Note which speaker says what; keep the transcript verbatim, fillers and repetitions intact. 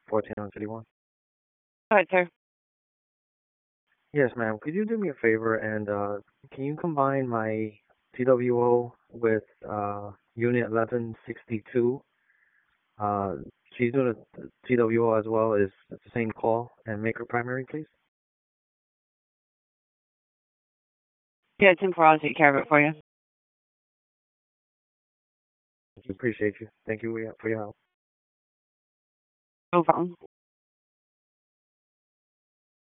Speaker 1: fourteen on City One.
Speaker 2: All right, sir.
Speaker 1: Yes, ma'am. Could you do me a favor and uh, can you combine my T W O with uh, Unit eleven sixty-two? Uh, she's doing a T W O as well as the same call and make her primary, please.
Speaker 2: Yeah, ten four. I'll take care of it for you.
Speaker 1: Appreciate you. Thank you for your help.
Speaker 2: No problem.